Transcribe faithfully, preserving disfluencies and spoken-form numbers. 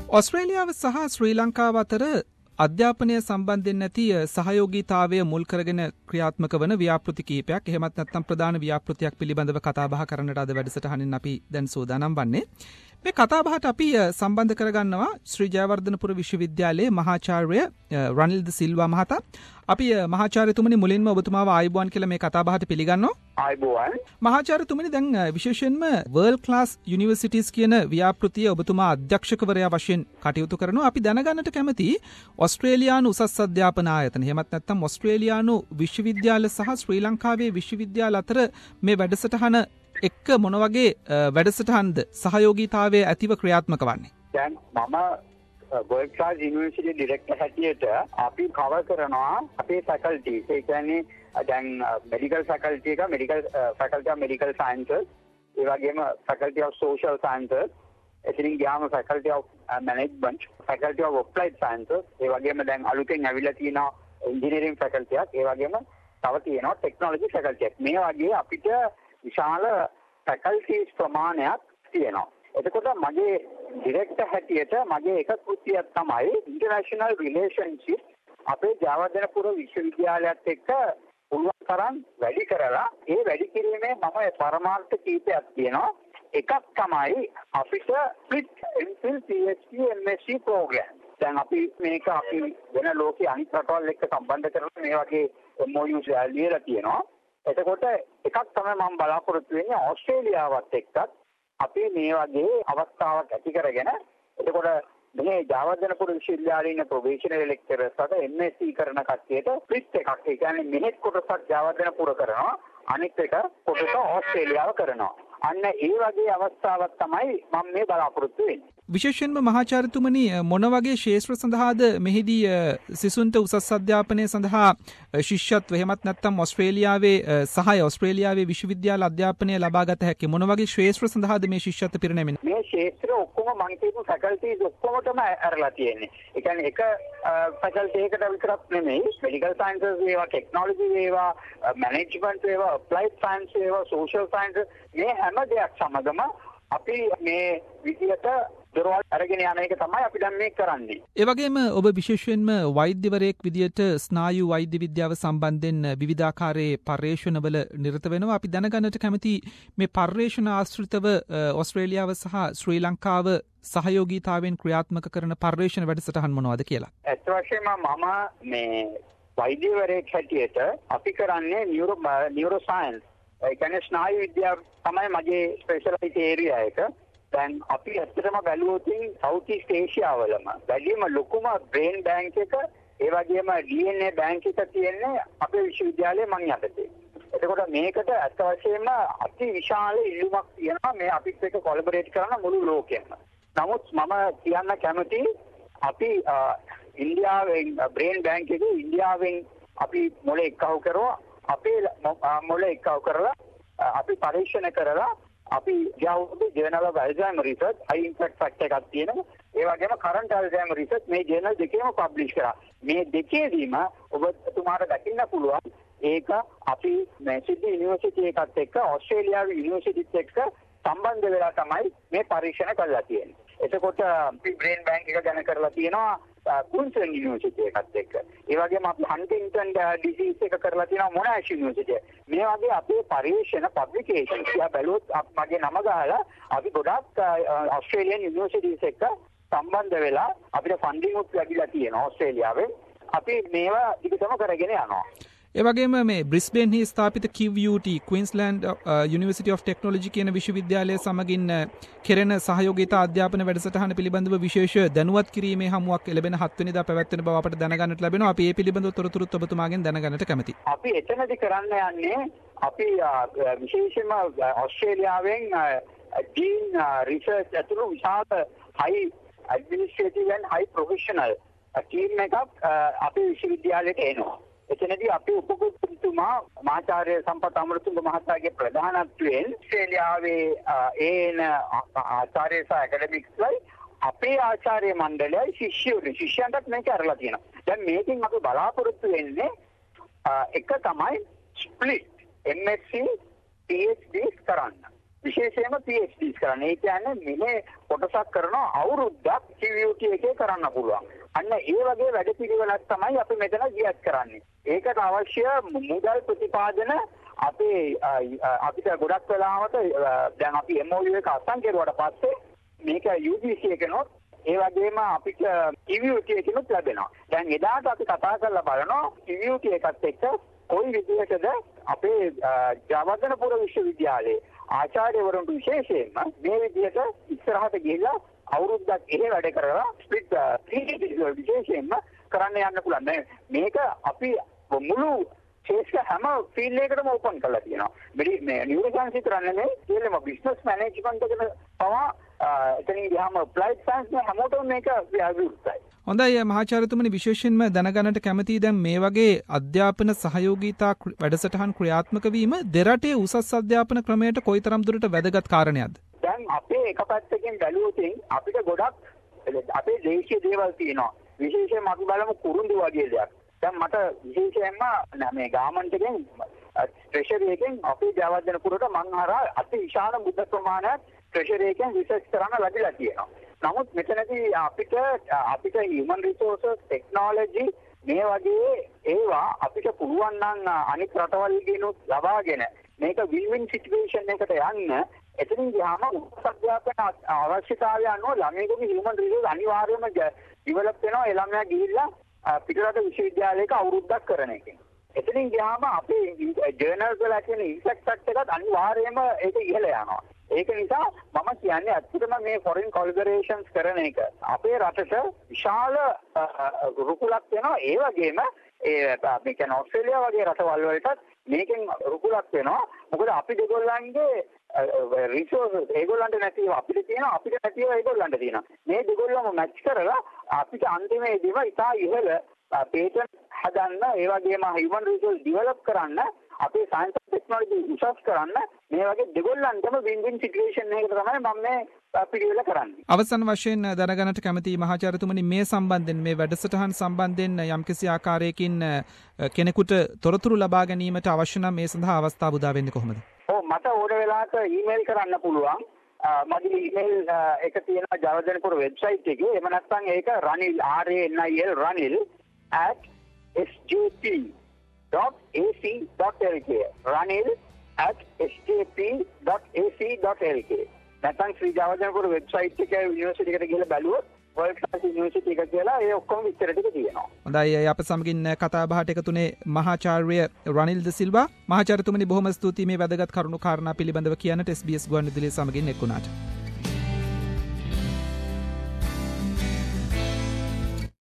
ඔස්ට්‍රේලියාව සහ ශ්‍රී ලංකාව අතර අධ්‍යාපනය සම්බන්ධයෙන් නැති සහයෝගීතාවය මුල් කරගෙන ක්‍රියාත්මක වන ව්‍යාපෘති කිහිපයක් එහෙමත් නැත්නම් ප්‍රධාන ව්‍යාපෘතියක් පිළිබඳව කතා බහ කරන්නට අද වැඩසටහනින් අපි දැන් සූදානම් වන්නේ. මේ කතා බහට අපි සම්බන්ධ කරගන්නවා ශ්‍රී ජයවර්ධනපුර විශ්වවිද්‍යාලයේ මහාචාර්ය රනිල් ද සිල්වා මහතා. අපි මහාචාර්යතුමනි මුලින්ම ඔබතුමාව ආයුබෝවන් කියලා මේ කතා බහට පිළිගන්නවා. ආයුබෝවන්. මහාචාර්යතුමනි දැන් විශේෂයෙන්ම වර්ල්ඩ් ක්ලාස් යුනිවර්සිටිස් කියන ව්‍යාපෘතිය ඔබතුමා අධ්‍යක්ෂකවරයා වශයෙන් කටයුතු කරනවා. අපි දැනගන්නට කැමති ඔස්ට්‍රේලියානු උසස් අධ්‍යාපන ආයතන එහෙමත් නැත්නම් ඔස්ට්‍රේලියානු විශ්වවිද්‍යාල සහ ශ්‍රී ලංකාවේ විශ්වවිද්‍යාල අතර මේ වැඩසටහන එක්ක මොන වගේ වැඩසටහන්ද සහයෝගීතාවයේ ඇතිව ක්‍රියාත්මක වන්නේ? දැන් මම වර්ල්ඩ් ක්ලාස් යුනිවර්සිටි ඩිරෙක්ටර් හැටියට අපි කවර් කරනවා අපේ ෆැකල්ටිස්. ඒ කියන්නේ දැන් මෙඩිකල් ෆැකල්ටි එක medical faculty of medical sciences, ඒ වගේම ෆැකල්ටි ඔෆ් සෝෂල් සයන්සස්, එතනින් ගියාම faculty of management, faculty of applied sciences, ඒ වගේම දැන් අලුතෙන් ඇවිල්ලා තියෙන ඉන්ජිනියරින් ෆැකල්ටි එකක්, ඒ වගේම තව තියෙනවා ටෙක්නොලොජි ෆැකල්ටි එකක්. මේ වගේ අපිට විශාල ෆැකල්ටිස් ප්‍රමාණයක් තියෙනවා. එතකොට මගේ ඩිරෙක්ටර් හැටියට මගේ එක කෘතියක් තමයි ඉන්ටර්නැෂනල් රිලේෂන්ෂිප් අපේ ජයවර්ධනපුර විශ්වවිද්‍යාලයත් එක්ක පුළුවන් තරම් වැඩි කරලා ඒ වැඩි කිරීමේ මම පරමාර්ථ කීපයක් තියෙනවා. එකක් තමයි අපිට split M Phil P H D M S C program. දැන් අපි මේක අපි වෙන ලෝකයේ අනිත් රටවල් එක්ක සම්බන්ධ කරලා මේ වගේ එම් ඕ යුස් ලියලා තියෙනවා. එතකොට එකක් තමයි මම බලාපොරොත්තු වෙන්නේ ඕස්ට්‍රේලියාවත් එක්කත් අපි මේ වගේ අවස්ථාවක් ඇති කරගෙන එතකොට මේ ජයවර්ධනපුර විශ්වවිද්‍යාලයේ ඉන්න ප්‍රොෆෙෂනල් ලෙක්චරර්ස්ට එම් එස් සී කරන කට්ටියට ස්ප්ලිට් එකක්, ඒ කියන්නේ මෙහෙත් කොටසක් ජයවර්ධනපුර කරනවා, අනිත් එක කොටස ඕස්ට්‍රේලියාව කරනවා. අන්න ඒ වගේ අවස්ථාවක් තමයි මම මේ බලාපොරොත්තු වෙන්නේ. විශේෂයෙන්ම මහාචාර්යතුමනි මොන වගේ ශාස්ත්‍ර සඳහාද මෙහිදී සිසුන්ට උසස් අධ්‍යාපනය සඳහා ශිෂ්‍යත්ව එහෙමත් නැත්නම් ඔස්ට්‍රේලියාවේ සහාය ඔස්ට්‍රේලියාවේ විශ්වවිද්‍යාල අධ්‍යාපනය ලබා ගත හැකි මොන වගේ ශාස්ත්‍ර සඳහාද මේ ශිෂ්‍යත්ව පිරිනැමෙන්නේ? මේ ශාස්ත්‍ර ඔක්කොම මම කියපු ෆැකල්ටිස් ඔක්කොමටම අරලා තියෙන්නේ. ඒ කියන්නේ එක ෆැකල්ටි එකකට විතරක් නෙමෙයි, මෙඩිකල් සයන්සස් වේවා, ටෙක්නොලොජි වේවා, මැනේජ්මන්ට් වේවා, අප්ලයිඩ් සයන්ස් වේවා, සෝෂල් සයන්ස්, මේ හැම දෙයක් සමගම අපි මේ විදියට දරවල් අරගෙන යන එක තමයි අපි දැන් මේ කරන්නේ. ඒ වගේම ඔබ විශේෂයෙන්ම වෛද්‍යවරයෙක් විදියට ස්නායු වෛද්‍ය විද්‍යාව සම්බන්ධයෙන් විවිධාකාරයේ පර්යේෂණවල නිරත වෙනවා. අපි දැනගන්නට කැමති මේ පර්යේෂණ ආශ්‍රිතව ඔස්ට්‍රේලියාව සහ ශ්‍රී ලංකාව සහයෝගීතාවෙන් ක්‍රියාත්මක කරන පර්යේෂණ වැඩසටහන් මොනවද කියලා? ඇත්ත වශයෙන්ම මම මේ වෛද්‍යවරයෙක් හැටියට අපි කරන්නේ නියුරෝ නියුරෝ සයන්ස්, ඒ කියන්නේ ස්නායු විද්‍යාව තමයි මගේ ස්පෙෂලිටි ඒරියා එක. දැන් අපි ඇත්තටම බැලුවොත් සවුත් ඊස්ට් ඒෂියාවලම වැඩිම ලොකුම බ්‍රේන් බැංක් එක, ඒ වගේම ඩී එන් ඒ බැංක් එක තියෙන්නේ අපේ විශ්වවිද්‍යාලයේ මං යටතේ. එතකොට මේකට ඇත්ත වශයෙන්ම අති විශාල ඉල්ලුමක් තියෙනවා මේ අපිත් එක්ක කොලැබරේට් කරන මුළු ලෝකෙම. නමුත් මම කියන්න කැමති අපි ඉන්දියාවෙන් බ්‍රේන් බැංක් එකේ ඉන්දියාවෙන් අපි මොලේ එක්කව කරුවා, අපේ මොලේ එක්කව කරලා අපි පරීක්ෂණ කරලා අපි ගියවුරුදු journal of Alzheimer research high impact factor එකක් තියෙනවා. ඒ වගේම කරන්ට් ඇල්සයිමර් රිසර්ච් මේ ජර්නල් දෙකේම පබ්ලිෂ් කරා. මේ දෙකේදීම ඔබතුමාට දකින්න පුළුවන් ඒක අපි මේ සිඩ්නි යුනිවර්සිටි එකත් එක්ක ඕස්ට්‍රේලියාවේ යුනිවර්සිටිත් එක්ක සම්බන්ධ වෙලා තමයි මේ පරීක්ෂණ කරලා තියෙන්නේ. එතකොට අපි බ්‍රේන් බැංක් එක ගැන කරලා තියෙනවා කුයින්ස්ලන්ඩ් යුනිවර්සිටි එකත් එක්ක. ඒ වගේම අපි හන්ටින්ටන් ඩිසීස් එක කරලා තියෙනවා මොනාෂ් යුනිවර්සිටි. මේ වගේ අපේ පරීක්ෂණ පබ්ලිකේෂන් කියා බැලුවොත් මගේ නම ගහලා අපි ගොඩක් ඕස්ට්‍රේලියන් යුනිවර්සිටිස් එක්ක සම්බන්ධ වෙලා අපිට ෆන්ඩින් උත් ලැබිලා තියෙනවා ඕස්ට්‍රේලියාවේ. අපි මේවා දිගටම කරගෙන යනවා. ඒ වගේම මේ බ්‍රිස්බේන්හි ස්ථාපිත Q U T Queensland University of Technology කියන විශ්වවිද්‍යාලය සමගින් කෙරෙන සහයෝගීතා අධ්‍යාපන වැඩසටහන පිළිබඳව විශේෂ දැනුවත් කිරීමේ හමුවක් එළඹෙන හත් වෙනිදා පැවැත්වෙන බව අපට දැනගන්නට ලැබෙනවා. අපි ඒ පිළිබඳව තොරතුරුත් ඔබතුමාගෙන් දැනගන්නට කැමැතියි. අපි එතනදි කරන්න යන්නේ අපි විශේෂයෙන්ම ඕස්ට්‍රේලියාවෙන් ඩීන් රිසර්ච් ඇතුළු විශාල high administrative and high professional team එකක් අපේ විශ්වවිද්‍යාලයට එනවා. එතනදී අපි උපකුලපතිතුමා මහාචාර්ය සම්පත් අමරතුංග මහතාගේ ප්‍රධානත්වයෙන් ඕස්ට්‍රේලියාවේ ඒන ආචාර්ය සහ ඇකඩමික්ස්ලයි අපේ ආචාර්ය මණ්ඩලයයි ශිෂ්‍යයෝ ශිෂ්‍යයන්ටත් මේක අරලා තියෙනවා. දැන් මේකෙන් අපි බලාපොරොත්තු වෙන්නේ එක තමයි split M S C P H D කරන්න. විශේෂයෙන්ම PhDs කරන්න. ඒ කියන්නේ මෙහෙ කොටසක් කරන අවුරුද්දක් Q U T එකේ කරන්න පුළුවන්. අන්න ඒ වගේ වැඩපිළිවෙලක් තමයි අපි මෙතන ගියත් කරන්නේ. ඒකට අවශ්‍ය මුදල් ප්‍රතිපාදන අපේ අපිට ගොඩක් වෙලාවට දැන් අපි M O U එක අත්සන් කෙරුවට පස්සේ මේක U G C එකනොත් ඒ වගේම අපිට Q U T එකනොත් ලැබෙනවා. දැන් එදාට අපි කතා කරලා බලනවා Q U T එකත් එක්ක කොයි විදිහටද අපේ ජයවර්ධනපුර විශ්වවිද්‍යාලයේ ආචාර්යවරුන්ට විශේෂයෙන්ම මේ විදිහට ඉස්සරහට ගිහිල්ලා අවුරුද්දක් එහෙ වැඩ කරලා ස්ප්ලිට් විශේෂයෙන්ම කරන්න යන්න පුළුවන්. මේක අපි මුළු ශේෂ්ඨ හැම ෆීල්ඩ් එකකටම ඕපන් කරලා තියෙනවා. මේ නියුරෝ සයන්ස් විතරක් නෙමෙයි, ඒකෙම බිස්නස් මැනේජ්මන්ට් එකේ පවා එතනින් ගියාම අප්ලයිඩ් සයන්ස් නේ හැමෝටම මේක ව්‍යවහෘතයි. හොඳයි මහාචාර්යතුමනි, විශේෂයෙන්ම දැනගන්නට කැමතියි දැන් මේ වගේ අධ්‍යාපන සහයෝගීතා වැඩසටහන් ක්‍රියාත්මක වීම දෙරටේ උසස් අධ්‍යාපන ක්‍රමයට කොයිතරම් දුරට වැදගත් කාරණයක්ද? දැන් අපේ එක පැත්තකින් බැලුවොත් අපිට ගොඩක් අපේ දේශීය දේවල් තියෙනවා. විශේෂයෙන්ම අපි බලමු කුරුඳු වගේ දෙයක්. දැන් මට විශේෂයෙන්ම මේ ගාමන්ට් එකෙන් ට්‍රෙෂරි එකෙන් අපේ ජයවර්ධනපුරට මං හරහා අති විශාල මුදල් ප්‍රමාණයක් ට්‍රෙෂරි එකෙන් රිසර්ච් කරන්න ලැබිලා තියෙනවා. නමුත් මෙතනදී අපිට අපිට human resources technology මේ වගේ ඒවා අපිට පුළුවන් නම් අනිත් රටවල් ගිනුත් ලබාගෙන මේක win-win situation එකකට යන්න එතනින් ගියාම උසස් අධ්‍යාපන අවශ්‍යතාවය අනුව ළමයිගේ human resources අනිවාර්යයෙන්ම develop වෙනවා. ඒ ළමයා ගිහිල්ලා පිටරට විශ්වවිද්‍යාලයක අවුරුද්දක් කරන එකෙන්. එතනින් ගියාම අපේ ජර්නල්ස් වල තියෙන ඉන්ෆැක්ට් එකත් අනිවාර්යයෙන්ම ඒක ඉහළ යනවා. ඒක නිසා මම කියන්නේ ඇත්තටම මේ ෆොරින් කොලැබොරේෂන්ස් කරන එක අපේ රටට විශාල රුකුලක් වෙනවා. ඒ වගේම ඒ මේ කියන ඕස්ට්‍රේලියාව වගේ රටවල් වලටත් මේකෙන් රුකුලක් වෙනවා. මොකද අපි දෙගොල්ලන්ගේ රිසෝර්සස් ඒගොල්ලන්ට නැතිව අපිට තියෙනවා, අපිට නැතිව ඒගොල්ලන්ට තියෙනවා. මේ දෙගොල්ලම මැච් කරලා අපිට අන්තිමේදීම ඉතා ඉහළ පේටන්ට් හදන්න, ඒ වගේම human resource develop කරන්න, අපේ science and technology උසස් කරන්න මේ වගේ දෙගොල්ලන්ටම win-win situation එකකට තමයි මම මේ පිළිවෙල කරන්නේ. අවසන් වශයෙන් දැනගන්නට කැමතියි මහාචාර්යතුමනි, මේ සම්බන්ධයෙන් මේ වැඩසටහන් සම්බන්ධයෙන් යම්කිසි ආකාරයකින් කෙනෙකුට තොරතුරු ලබා ගැනීමට අවශ්‍ය නම් මේ සඳහා අවස්ථාව උදා වෙන්නේ කොහොමද? ඔව්, මට ඕන වෙලාවක ඊමේල් කරන්න පුළුවන්. මගේ ඊමේල් එක තියෙනවා ජයවර්ධනපුර වෙබ්සයිට් එකේ. එහෙම නැත්නම් ඒක ranil r a n i l ranil at s j p dot a c dot l k ranil at s j p dot a c dot l k. නැත්නම් ශ්‍රී ජයවර්ධනපුර වෙබ්සයිට් එකේ university එකට ගිහලා බැලුවොත් world class university එක කියලා ඒ ඔක්කොම විස්තර ටික තියෙනවා. හොඳයි, අප සමගින් කතා බහට එකතුනේ මහාචාර්ය රනිල් ද සිල්වා. මහාචාර්යතුමනි, බොහොම ස්තුතියි මේ වැදගත් කරුණු කාරණා පිළිබඳව කියන්නට S B S ගුවන්විදුලිය සමගින් එක්ුණාට.